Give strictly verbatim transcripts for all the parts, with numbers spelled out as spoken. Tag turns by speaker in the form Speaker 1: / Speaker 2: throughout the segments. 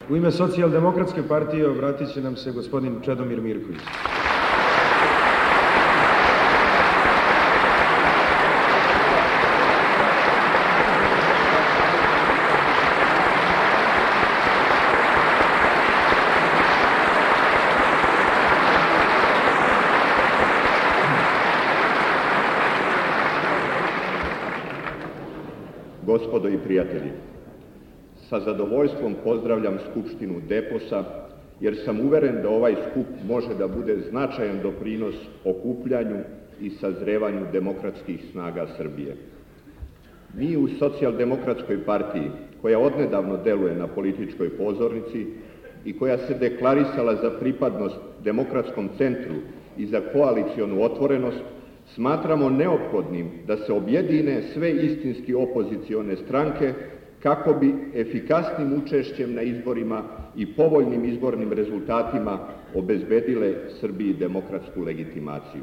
Speaker 1: U ime Socijaldemokratske partije obratit će nam se gospodin Čedomir Mirković.
Speaker 2: Gospodo i prijatelji, sa zadovoljstvom pozdravljam Skupštinu Deposa, jer sam uveren da ovaj skup može da bude značajan doprinos okupljanju i sazrevanju demokratskih snaga Srbije. Mi u Socijaldemokratskoj partiji, koja odnedavno deluje na političkoj pozornici i koja se deklarisala za pripadnost demokratskom centru i za koalicionu otvorenost, smatramo neophodnim da se objedine sve istinski opozicione stranke kako bi efikasnim učešćem na izborima i povoljnim izbornim rezultatima obezbedile Srbiji demokratsku legitimaciju.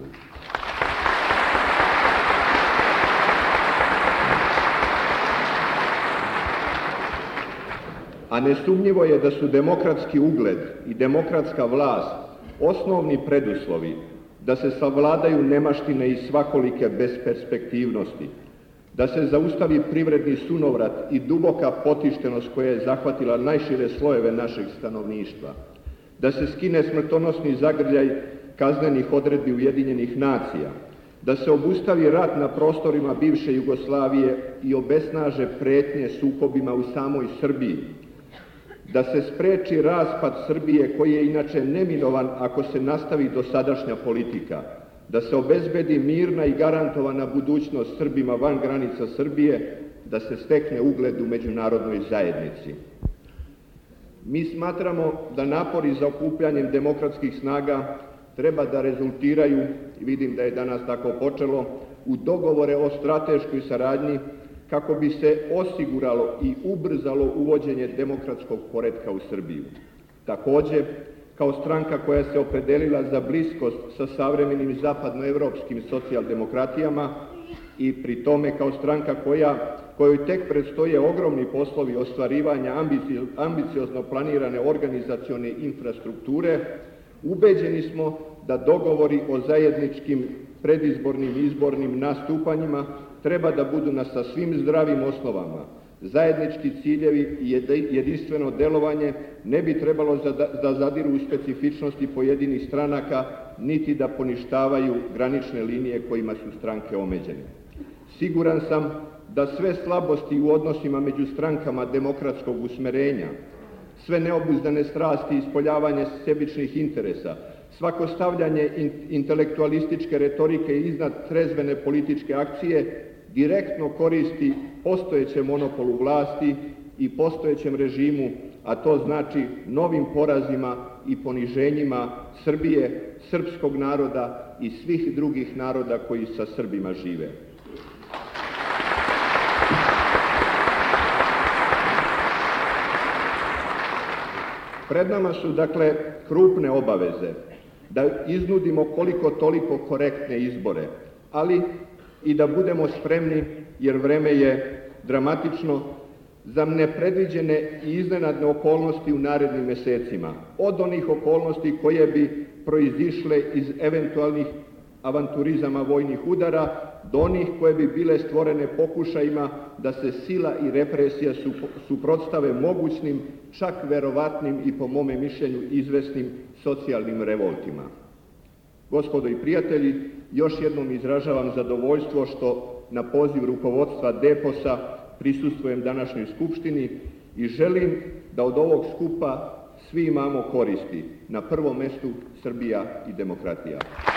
Speaker 2: A nesumnjivo je da su demokratski ugled i demokratska vlast osnovni preduslovi da se savladaju nemaštine i svakolike besperspektivnosti, da se zaustavi privredni sunovrat i duboka potištenost koja je zahvatila najšire slojeve našeg stanovništva, da se skine smrtonosni zagrljaj kaznenih odredbi Ujedinjenih nacija, da se obustavi rat na prostorima bivše Jugoslavije i obesnaže pretnje sukobima u samoj Srbiji, da se spreči raspad Srbije koji je inače neminovan ako se nastavi dosadašnja politika, da se obezbedi mirna i garantovana budućnost Srbima van granica Srbije, da se stekne ugled u međunarodnoj zajednici. Mi smatramo da napori za okupljanjem demokratskih snaga treba da rezultiraju, i vidim da je danas tako počelo, u dogovore o strateškoj saradnji kako bi se osiguralo i ubrzalo uvođenje demokratskog poretka u Srbiju. Takođe, kao stranka koja se opredelila za bliskost sa savremenim zapadnoevropskim socijaldemokratijama i pri tome kao stranka koja, kojoj tek predstoje ogromni poslovi ostvarivanja ambicio, ambiciozno planirane organizacione infrastrukture, ubeđeni smo da dogovori o zajedničkim predizbornim i izbornim nastupanjima treba da budu na sasvim zdravim osnovama. Zajednički ciljevi i jedinstveno delovanje ne bi trebalo da zadiru u specifičnosti pojedinih stranaka, niti da poništavaju granične linije kojima su stranke omeđene. Siguran sam da sve slabosti u odnosima među strankama demokratskog usmerenja, sve neobuzdane strasti i ispoljavanje sebičnih interesa, svako stavljanje intelektualističke retorike iznad trezvene političke akcije direktno koristi postojećem monopolu vlasti i postojećem režimu, a to znači novim porazima i poniženjima Srbije, srpskog naroda i svih drugih naroda koji sa Srbima žive. Pred nama su, dakle, krupne obaveze da iznudimo koliko toliko korektne izbore, ali i da budemo spremni, jer vreme je dramatično, za nepredviđene i iznenadne okolnosti u narednim mesecima, od onih okolnosti koje bi proizišle iz eventualnih avanturizama vojnih udara, do onih koje bi bile stvorene pokušajima da se sila i represija suprotstave mogućnim, čak verovatnim i po mome mišljenju izvesnim socijalnim revoltima. Gospodo i prijatelji, još jednom izražavam zadovoljstvo što na poziv rukovodstva Deposa prisustvujem današnjoj skupštini i želim da od ovog skupa svi imamo koristi, na prvom mestu Srbija i demokratija.